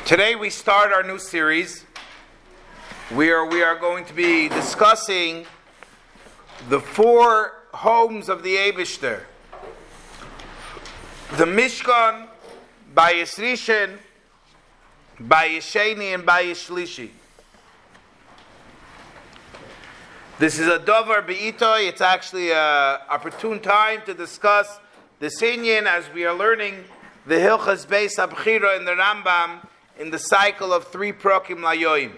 Today we start our new series where we are going to be discussing the four homes of the Eibishter. The Mishkan, Bayis Rishon, Bayis Sheni, and Bayis Shlishi. This is a Dovar Be'itoi. It's actually an opportune time to discuss the Sinyan as we are learning the Hilchas Beis Abchira in the Rambam in the cycle of 3 Prokim Layoim.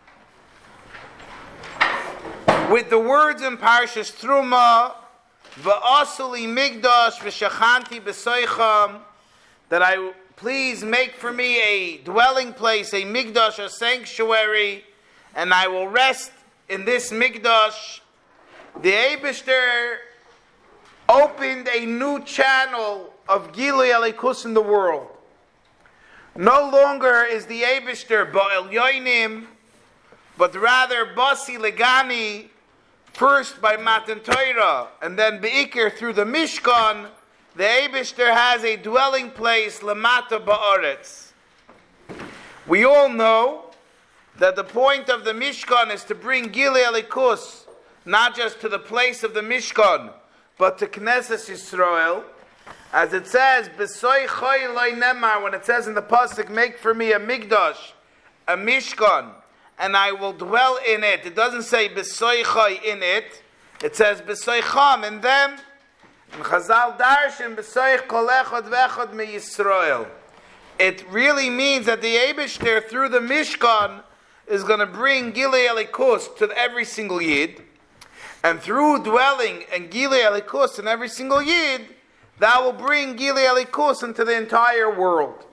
With the words in Parshas Truma, V'asuli Migdash V'shachanti B'soicham, that I please make for me a dwelling place, a Migdash, a sanctuary, and I will rest in this Migdash. The Eibishter opened a new channel of Gilui Elikus in the world. No longer is the Eibishter Ba'el Yoinim, but rather Basi Legani, first by Matan Torah, and then Be'ikir through the Mishkan. The Eibishter has a dwelling place, Lamata Ba'aretz. We all know that the point of the Mishkan is to bring Gilui Elikus, not just to the place of the Mishkan, but to Knesset Yisrael. As it says, B'soi choy loy nemar, when it says in the pasuk, make for me a Migdash, a Mishkan, and I will dwell in it. It doesn't say B'soi choy in it. It says B'soi cham in them. And Chazal darshan B'soi kol echad v'echad me Yisrael. It really means that the Eibishter through the Mishkan is going to bring Gilui Elikus to every single Yid, and through dwelling and Gilui Elikus in every single Yid, that will bring Gilui Elikus into the entire world.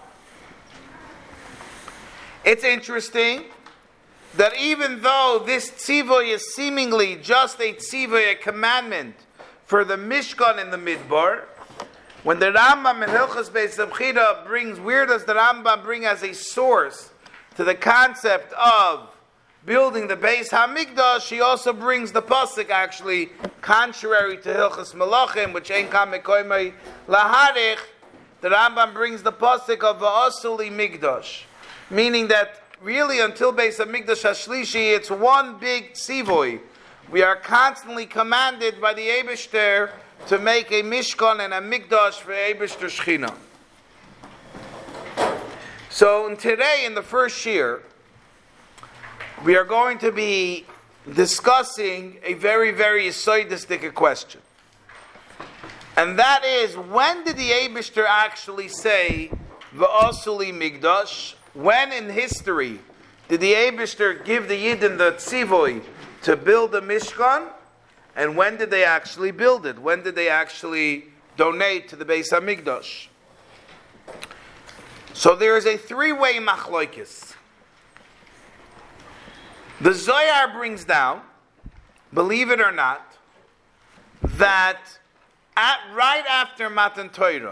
It's interesting that even though this tzivoy is seemingly just a tzivoy, a commandment for the Mishkan in the Midbar, when the Rambam in Hilchas Beis Abchira brings, where does the Rambam bring as a source to the concept of building the Beis HaMikdash, he also brings the pasuk, actually contrary to Hilchas Malachim, which ain't kam mekoymei laharich. The Rambam brings the pasuk of V'asuli Migdash, meaning that really until Beis HaMikdash Hashlishi, it's one big tzivoy. We are constantly commanded by the Eibishter to make a Mishkan and a Migdash for Eibishter Shechina. So today, in the first year, we are going to be discussing a very, very yesodistic question. And that is, when did the Eibishter actually say, V'asuli Migdash? When in history did the Eibishter give the Yidden the tzivoy to build the Mishkan? And when did they actually build it? When did they actually donate to the Beis HaMikdash? So there is a 3-way machloikis. The Zohar brings down, believe it or not, that right after Matan Torah,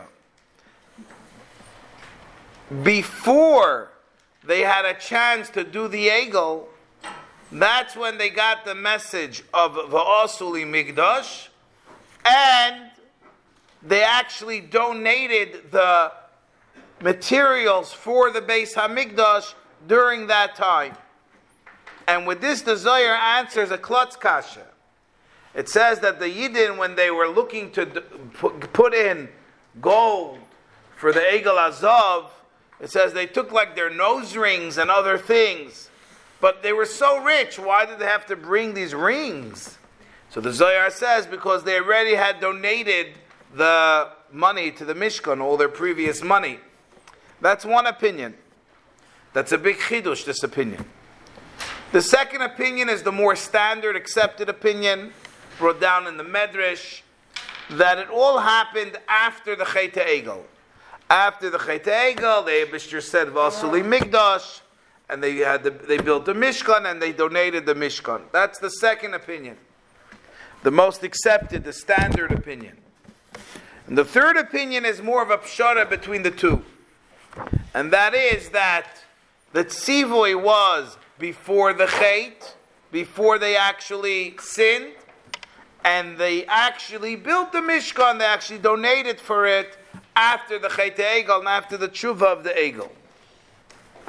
before they had a chance to do the Egel, that's when they got the message of V'asuli Migdash, and they actually donated the materials for the Beis HaMikdash during that time. And with this, the Zohar answers a klotz kasha. It says that the Yidden, when they were looking to put in gold for the Egel Azav, it says they took like their nose rings and other things. But they were so rich, why did they have to bring these rings? So the Zohar says, because they already had donated the money to the Mishkan, all their previous money. That's one opinion. That's a big chidush, this opinion. The second opinion is the more standard, accepted opinion, brought down in the Medrash, that it all happened after the Chet Egel. After the Chet Egel, the Eibishter said, V'asuli Migdash, and they built the Mishkan, and they donated the Mishkan. That's the second opinion. The most accepted, the standard opinion. And the third opinion is more of a pshara between the two. And that is that the tzivoy was before the Chet, before they actually sinned, and they actually built the Mishkan, they actually donated for it after the Chet Egel and after the Tshuva of the Egel.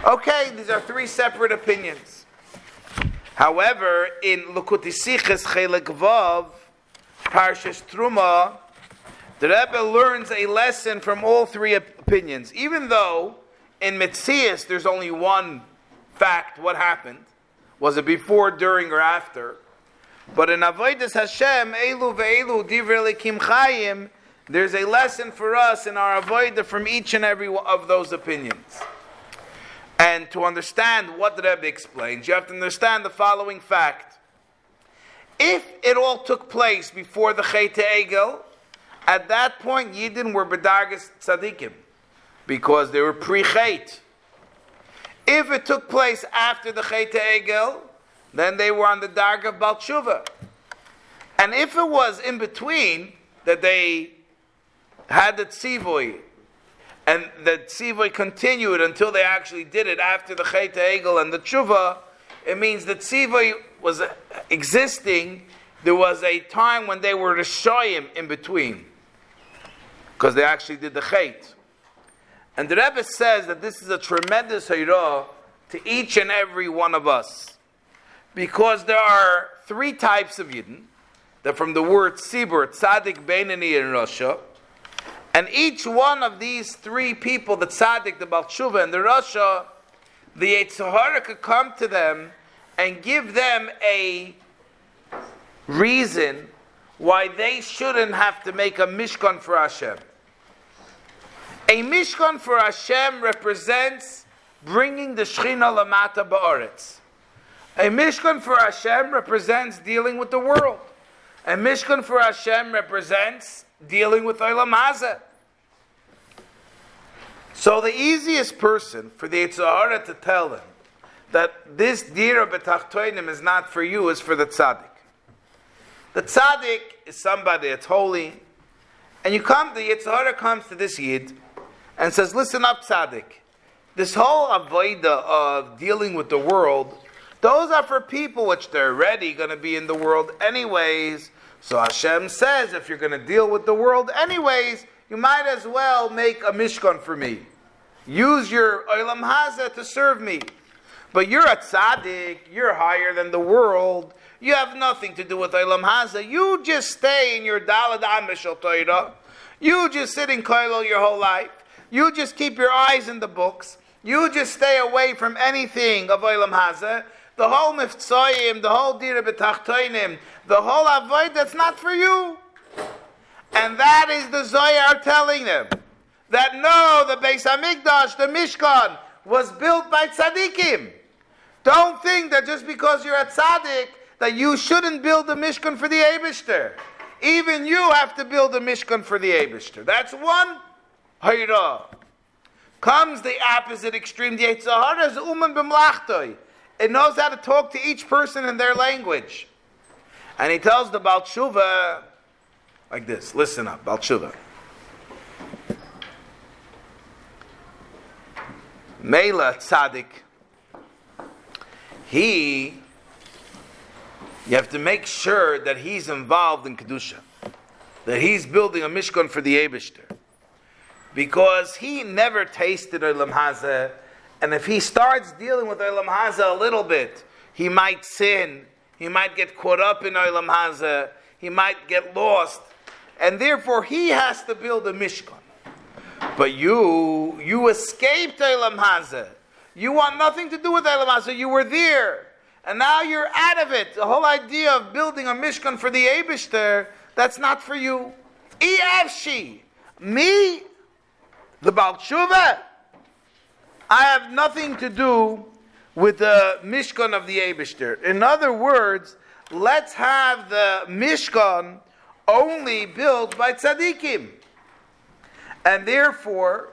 Okay, these are three separate opinions. However, in Likutei Sichos Chelek Vav, Parshas Truma, the Rebbe learns a lesson from all three opinions. Even though in Metzias there's only one fact, what happened. Was it before, during, or after? But in Avodas Hashem, Elu ve'elu divrei Elokim Chayim, there's a lesson for us in our Avodah from each and every one of those opinions. And to understand what the Rebbe explains, you have to understand the following fact. If it all took place before the Chet Egel, at that point Yidden were B'dargas Tzadikim, because they were pre-Chet. If it took place after the Chet Egel, then they were on the Darga of Bal Tshuva. And if it was in between, that they had the Tzivoy, and the Tzivoy continued until they actually did it after the Chet Egel and the Tshuva, it means the Tzivoy was existing. There was a time when they were Rishoyim in between, because they actually did the Chet. And the Rebbe says that this is a tremendous Hayrah to each and every one of us, because there are three types of Yidden, that from the word Tzibur, Tzadik, Beinani, and Rasha. And each one of these three people, the Tzaddik, the Bal Tshuva, and the Rasha, the Yetzer Hara could come to them and give them a reason why they shouldn't have to make a Mishkan for Hashem. A Mishkan for Hashem represents bringing the Shechina Lamata Ba'aretz. A Mishkan for Hashem represents dealing with the world. A Mishkan for Hashem represents dealing with Olam Hazeh. So the easiest person for the Yetzer Hara to tell them that this Dira B'Tachtoinim is not for you is for the Tzaddik. The Tzaddik is somebody that's holy, and the Yetzer Hara comes to this Yid and says, listen up, Tzaddik. This whole avodah of dealing with the world, those are for people which they're already going to be in the world anyways. So Hashem says, if you're going to deal with the world anyways, you might as well make a Mishkan for me. Use your Olam Hazeh to serve me. But you're a tzaddik, you're higher than the world, you have nothing to do with Olam Hazeh. You just stay in your Dalad Amishal Torah. You just sit in Koilel your whole life. You just keep your eyes in the books. You just stay away from anything of Olam Hazeh. The whole Miftzoyim, the whole Dira B'Tachtoinim, the whole Avoid, that's not for you. And that is the Zohar telling them. That no, the Beis HaMikdash, the Mishkan, was built by tzaddikim. Don't think that just because you're a tzaddik, that you shouldn't build a Mishkan for the Eibishter. Even you have to build a Mishkan for the Eibishter. That's one Hayrah. Comes the opposite extreme. The Yetzer Hara is Uman B'Mlachtoi. It knows how to talk to each person in their language. And he tells the Baal Tshuva like this. Listen up, Baal Tshuva. Meila Tzaddik. You have to make sure that he's involved in Kedusha. That he's building a Mishkan for the Eibishter. Because he never tasted Olam Hazeh, and if he starts dealing with Olam Hazeh a little bit, he might sin, he might get caught up in Olam Hazeh, he might get lost, and therefore he has to build a Mishkan. But you escaped Olam Hazeh. You want nothing to do with Olam Hazeh. You were there, and now you're out of it. The whole idea of building a Mishkan for the Eibishter, that's not for you. Iyavshi, me, the Baal Tshuva, I have nothing to do with the Mishkan of the Eibishter. In other words, let's have the Mishkan only built by tzaddikim. And therefore,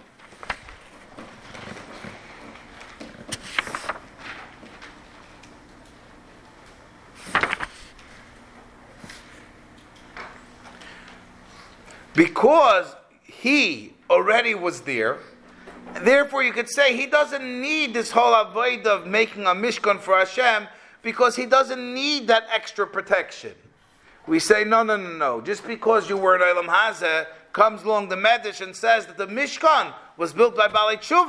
because he already was there, therefore you could say he doesn't need this whole avoid of making a Mishkan for Hashem, because he doesn't need that extra protection. We say, no. Just because you were in Olam Hazeh, comes along the Medrash and says that the Mishkan was built by Balei Tshuva.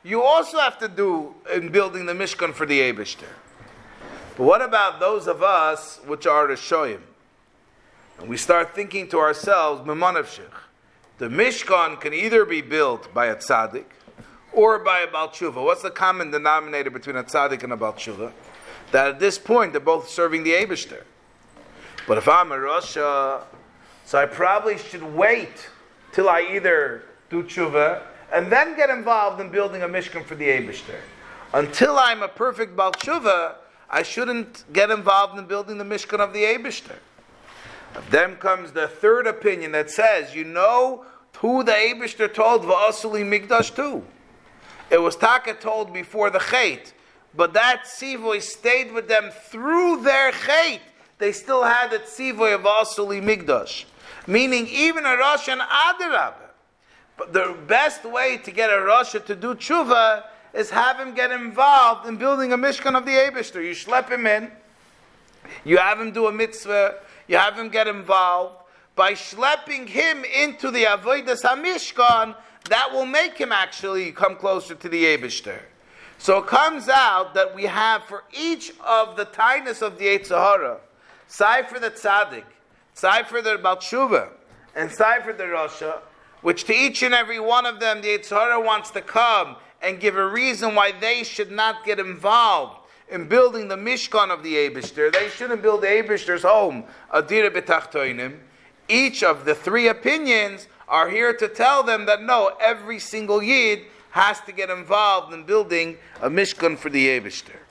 you also have to do in building the Mishkan for the Eibishter. But what about those of us which are Rishoyim? And we start thinking to ourselves, Memanavshich, the Mishkan can either be built by a tzaddik or by a Baal Tshuva. What's the common denominator between a tzaddik and a Baal Tshuva? That at this point they're both serving the Eibishter. But if I'm a Rasha, so I probably should wait till I either do Tshuva and then get involved in building a Mishkan for the Eibishter. Until I'm a perfect Baal Tshuva, I shouldn't get involved in building the Mishkan of the Eibishter. Then comes the third opinion that says, you know who the Eibishter told Va'asuli Migdash to? It was Taka told before the Chait, but that Tzivoy stayed with them through their Chait. They still had the Tzivoy of Va'asuli Migdash. Meaning even a Rosh and Adarab. But the best way to get a Rosh to do Tshuva is have him get involved in building a Mishkan of the Eibishter. You schlep him in, you have him do a mitzvah, you have him get involved. By schlepping him into the Avodas HaMishkan, that will make him actually come closer to the Eibishter. So it comes out that we have for each of the tightness of the Yetzer Hara, Sai for the Tzaddik, Sai for the Baal Tshuva, and Sai for the Rasha, which to each and every one of them, the Yetzer Hara wants to come and give a reason why they should not get involved in building the Mishkan of the Eibishter. They shouldn't build the Eibishter's home, Adira B'Tachtoinim. Each of the three opinions are here to tell them that no, every single Yid has to get involved in building a Mishkan for the Eibishter.